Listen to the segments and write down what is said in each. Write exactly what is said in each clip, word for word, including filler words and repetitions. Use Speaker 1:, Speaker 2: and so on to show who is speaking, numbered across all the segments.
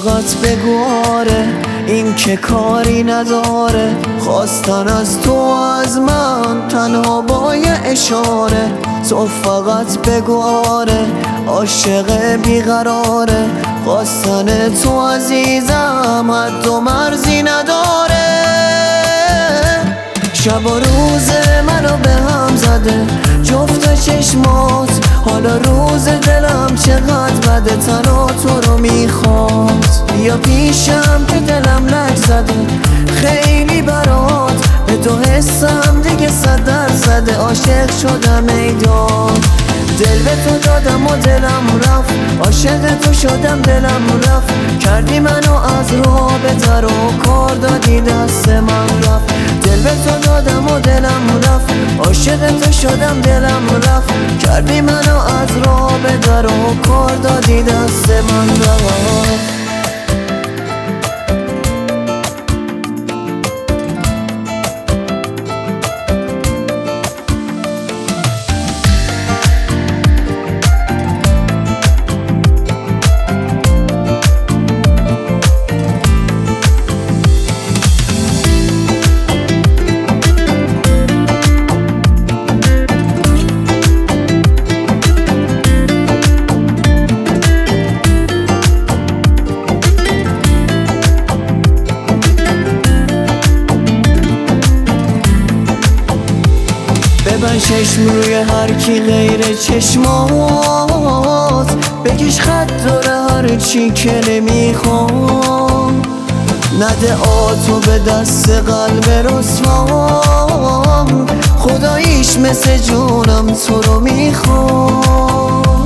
Speaker 1: فقط بگو آره، این که کاری نداره. خواستن از تو از من تنها با یه اشاره. تو فقط بگو آره، عاشق بیقراره. خواستن تو عزیزم حد و مرزی نداره. شب و روز منو به هم زده جفت چشمات. حالا روز دلم چقدر بده، تنها تو رو میخواد. بیا پیشم که دلم لج زده خیلی برات. به تو حسم دیگه صد درصده، عاشق شدم ایدان. دل به تو دادم و دلم رفت، عاشق تو شدم دلم رفت. کردی منو از رابطه و کار دادی دست من رفت. دل به تو دادم و دلم رفت، عاشق تو شدم دلم رفت. کردی منو از رابطه و کار دادی دست من رفت. ببند چشم روی هر کی غیر چشمات. بکش خط داره هر چی که نمیخوام. نده آتو به دست قلب رسوام. خداییش مثل جونم تو رو میخوام.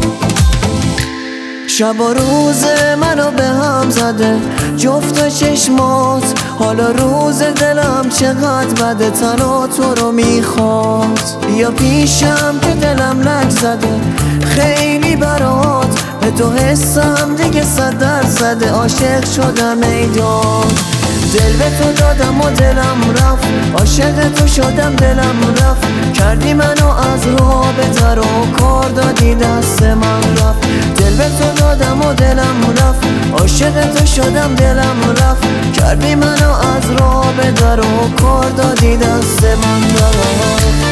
Speaker 1: شب و روز منو به هم زده جفت چشمات. حالا روز دلم چقدر بده، تنها تو رو میخواد. بیا پیشم که دلم لج زده خیلی برات. به تو حسم دیگه صد درصده، عاشق شدم ایدان. دل به تو دادم و دلم رفت، عاشق تو شدم دلم رفت. کردی منو از رابطه و کار دادی دست من رفت. دل به تو دادم و دلم رفت، عاشق تو شدم دلم رفت. کردی منو از رابطه و کار دادی دست من رفت.